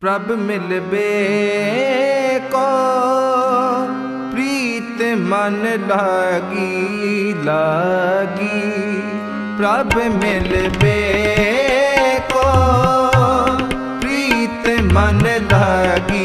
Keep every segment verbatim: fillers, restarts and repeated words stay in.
प्रभ मिलबे को प्रीत मन लागी लागी। प्रभ मिलबे को प्रीत मन लागी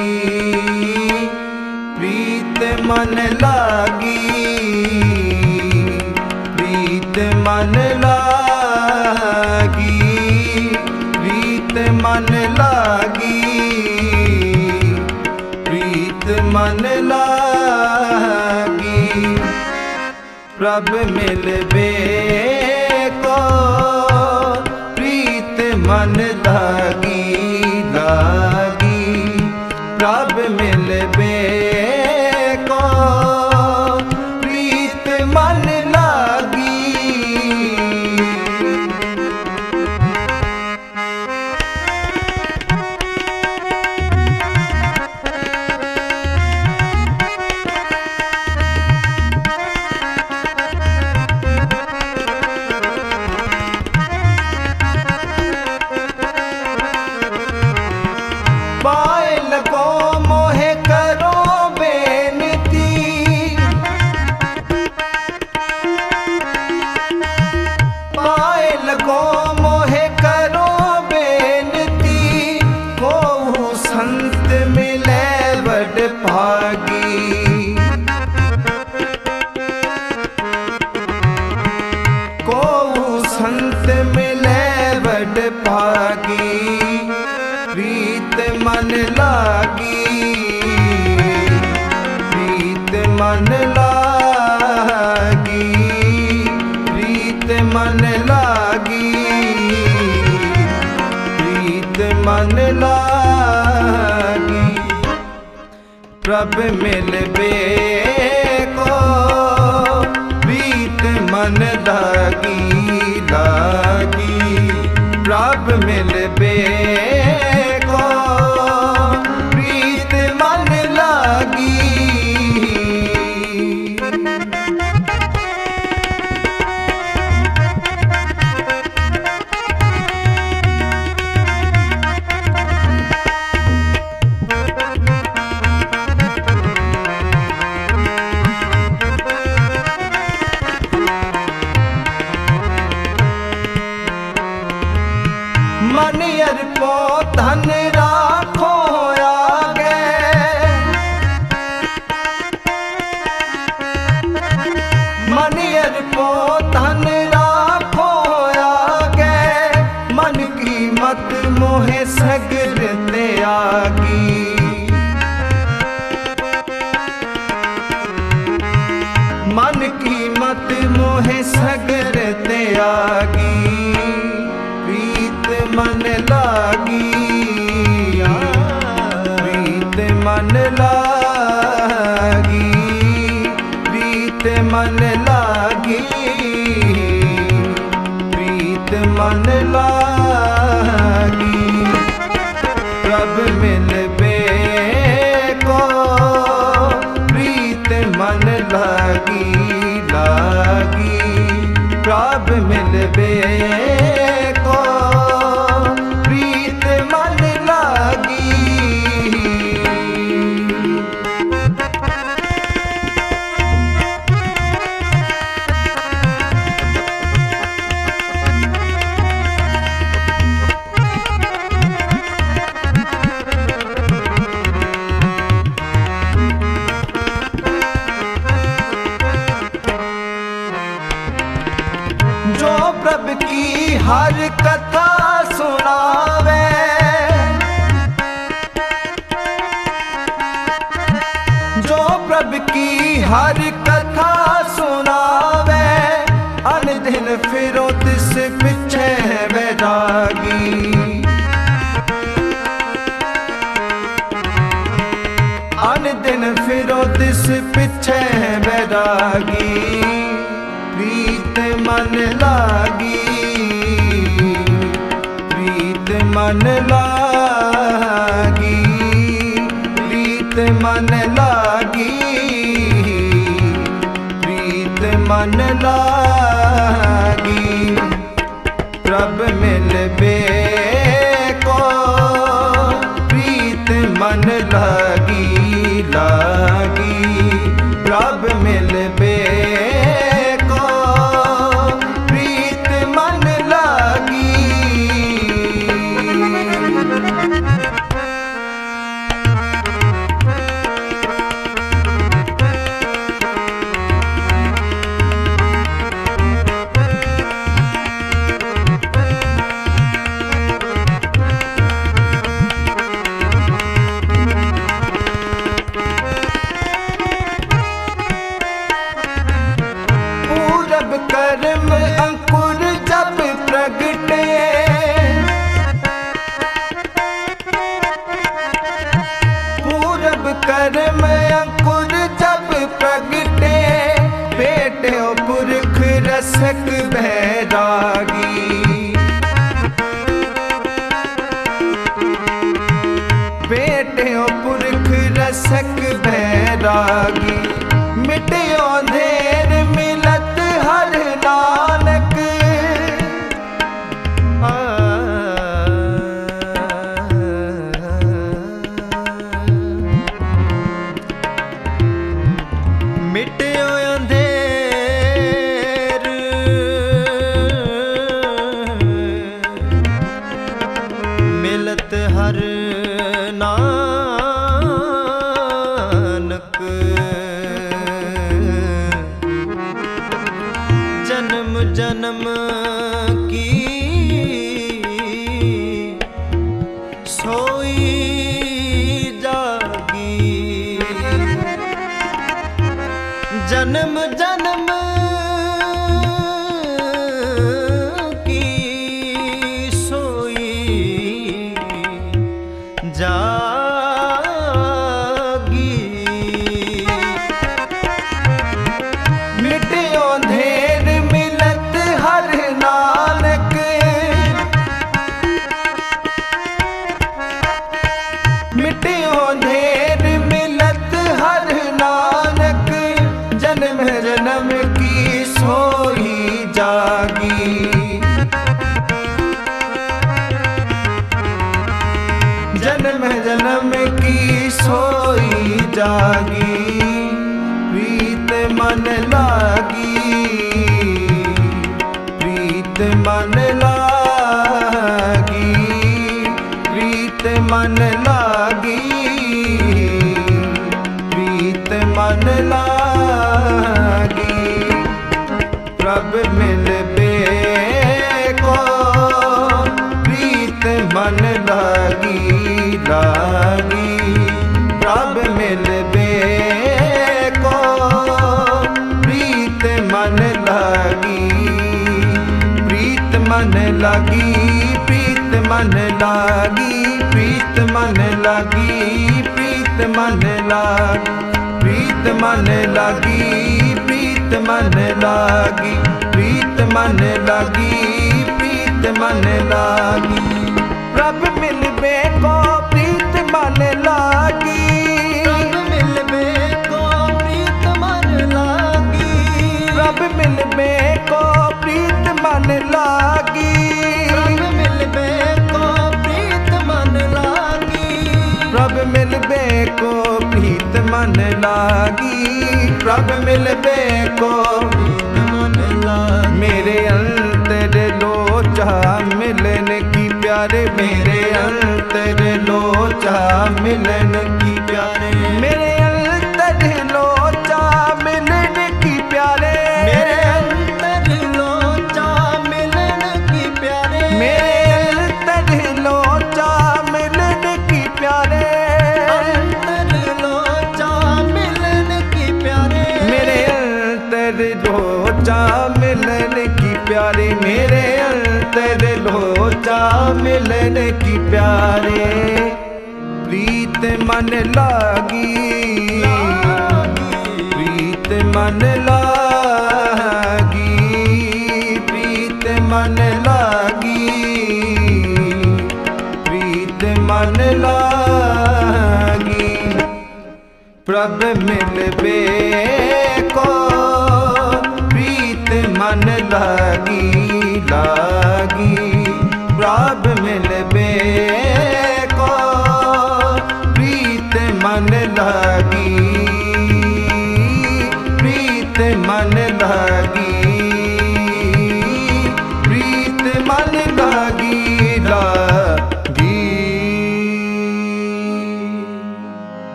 प्रीत मन लागी प्रीत मन लागी प्रीत मन लागी प्रीत मन लागी। प्रभ मिलबे को प्रीत मन लागी लागी। प्रभ मिलबे को प्रीत मन लागी। पाए लगो मोहे करो बेनती पाए लगो मोहे करो बेनती। को संत मिले बड़ भागी को संत मिले बड़ भागी। प्रीत मन लागी प्रीत मन लागी प्रीत मन लागी प्रीत मन लागी। प्रभ मिलबे को प्रीत मन लागी लागी। प्रभ मिलबे मन अर्पो धन राखो आगे मन अर्पो धन राखो आगे। मन की मत मोहे सगर त्यागी मन की मत मोहे सगर त्यागी। प्रीत मन लागी प्रीत मन लागी प्रीत मन लागी प्रीत मन लागी। प्रभ मिलबे को प्रीत मन लागी लागी। प्रभ मिलबे जो प्रभ की हर कथा सुनावे जो प्रभ की हर कथा सुनावे। अन दिन फिरो तिस पिछे बैरागी अन दिन फिरो तिस पिछे बैरागी। प्रीत मन लागी प्रीत मन लागी प्रीत मन लागी प्रीत मन लागी। प्रभ मिलबे को भेटियो पुरख रसक बैरागी, मिटियो अंधेर मिलत हर नानक। आ मिटियो अंधेर मिलत हर नानक। जन्म जन्म की सोई जागी, जन्म जन्म की सोई जागी। मिटियो अंधेर मिलत हर नानक, मिटियो अंधेर मिलत हर नानक। जन्म जन्म की सोई जागी, जन्म जन्म की सोई जागी। प्रीत मन लागी, प्रीत मन लागी, प्रीत मन लागी, प्रीत मन लागी। प्रभ मिलबे को प्रीत मन लागी, लागी। प्रभ मिलबे को प्रीत मन लागी, प्रीत मन लागी, प्रीत मन लागी, प्रीत मन लागी, प्रीत मन लागी, प्रीत मन लागी, प्रीत मन लागी, प्रीत मन लागी, प्रीत मन लागी। प्रभ मिलबे को प्रीत मन लागी, प्रभ मिलबे को प्रीत मन लागी, प्रभ मिलबे को प्रीत मन लागी, प्रभ मिलबे को प्रीत मन लागी, प्रभ मिलबे को प्रीत मन लागी, प्रभ मिलबे को प्रीत मन लागी। मेरे अंतर लोचा मिलन की प्यारे, मेरे अंतर लोचा मिलन की प्यारे, मेरे अंतर लोचा मिलन की प्यारे, मेरे अंतर लोचा मिलन की प्यारे, मेरे अंतर लोचा मिलन की प्यारे, अंतर लोचा मिलन की प्यारे, मेरे अंतर लोचा मिलन की प्यारे, मेरे अंतर लोचा मिलन की प्यारे। प्रीत मन लागी, प्रीत मन लागी, प्रीत मन लागी, प्रीत मन लागी। प्रभ मिलबे को प्रीत मन लागी, लागी।